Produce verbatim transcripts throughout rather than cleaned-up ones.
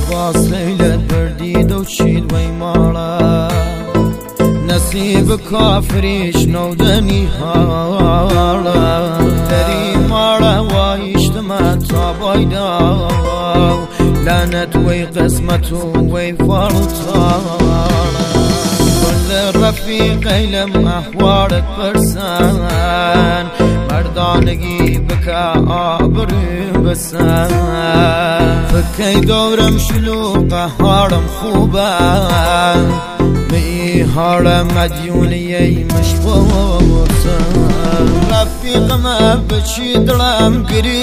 باس ليلة برديد وشيد ويمارا نصيب كافريش نودني هالا دري مارا وايشتما طابايدا لعنت وي قسمته وي فرطانا كل رفيق لم أحوارك برسان مردانگی بکا آبر بسان فکی دورم شلوق هارم خوبان می هارم مدیونی مشبوطان رفیقم بچی دلم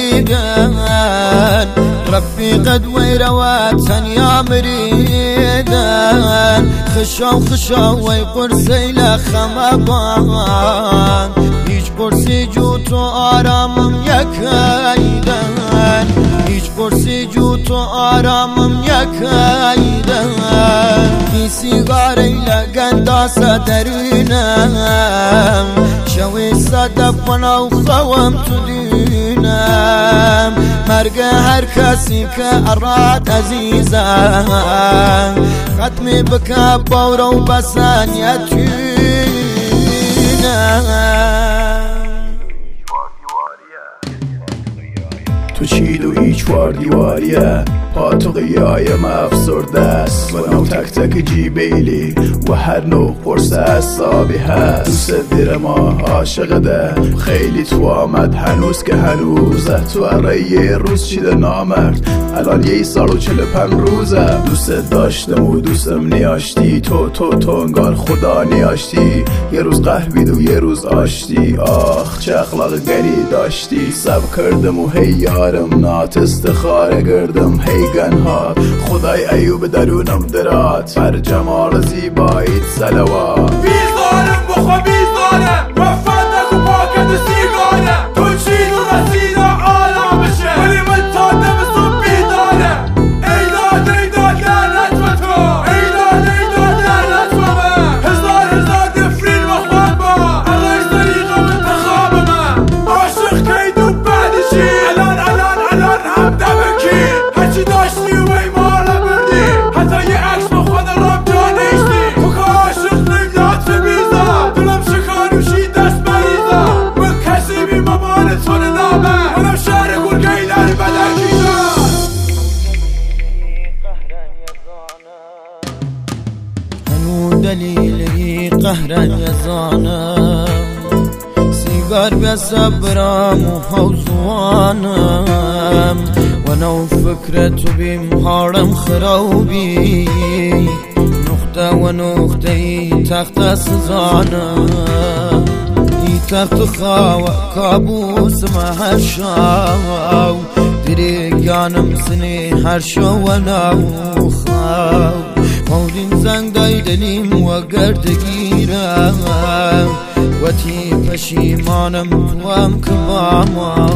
گریدن رفیقت ویرواتن یا مریدن خشاو خشاو وی قرسی لخمبان هیچ قرسی جو تو آرامم یکایدن هیچ قرسی جو تو آرامم یکایدن کی سیگاری لگندا سدرینم شوی صدف و خوام تو دینم مرگ هر کسی که اراد عزیزم ختمی بکا باورو بسن یتینم تو چید و هیچ واردیواریه پاتو قیایم افسرده است و نو تک تک جیبیلی و هر نوع قرصه اصابی هست دوست دیر ما عاشقده خیلی تو آمد هنوز که هنوزه تو اره یه روز چیده نامرد الان یه سال و چل پن روزه دوست داشتم و دوستم نیاشتی تو تو تو انگار خدا نیاشتی یه روز قهوید و یه روز آشتی آخ چه اخلاق گری داشتی سب کردم و هی یارم نات استخاره کردم هی گنها خدای ایوب درونم درات بر جمال زیباییت صلوات بیزارم بخوا بیزارم وفت نکو پاکت سیگاره تو چی تو رسیده آلا بشه ولی من تا دمستون بیدارم ایداد ایداد لعنت و تو ایداد ایداد لعنت و من هزار هزار دفرین و خواب با عقیش طریقه منتخاب من عاشق کید و بعد چی الان الان الان هم دمکی هرچی داشتی و ایمالا بردی حتی یه عکس با خود رب جانشتی تو که عاشق نمیداد فی بیزا دلم شکانوشی دست بریزا من کسی بی مامان تو ندامه منم شهر گرگهی در بدرگیزا هنو دلیلی قهرن یزانم سیگار بیا صبرم و حوزوانم و نو فکرتو بیم هارم خرابی نقطه و نقطه ای تخت سزانم ای تخت خواه کابوس ما هر شاو دریگانم سنی هر شو و نو خواه مودین زنگ دای دلیم و گردگیرم و تی پشیمانم توام کباما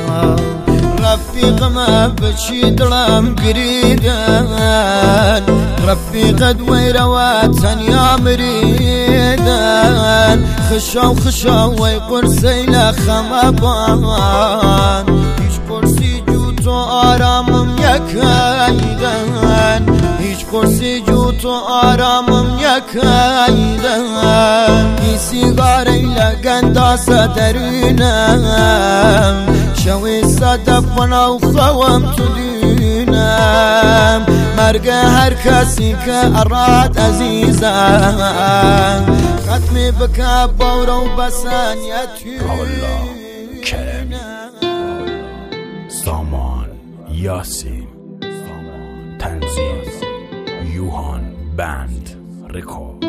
رفیقم بچی دلم گریدن رفیقت ویرواتن یا مریدن خشاو خشاو وی قرسی لخمبان هیچ قرسی جو تو آرامم یکایدن هیچ قرسی جو تو آرامم یکایدن ای سیگاری لگندا سدرینم شوی صدف و خوام تو دینم مرگ هر کسی که اراد عزیزم ختمی بکا باورو بسن یتینم سامان یاسین تنظیم یوهان بند رکورد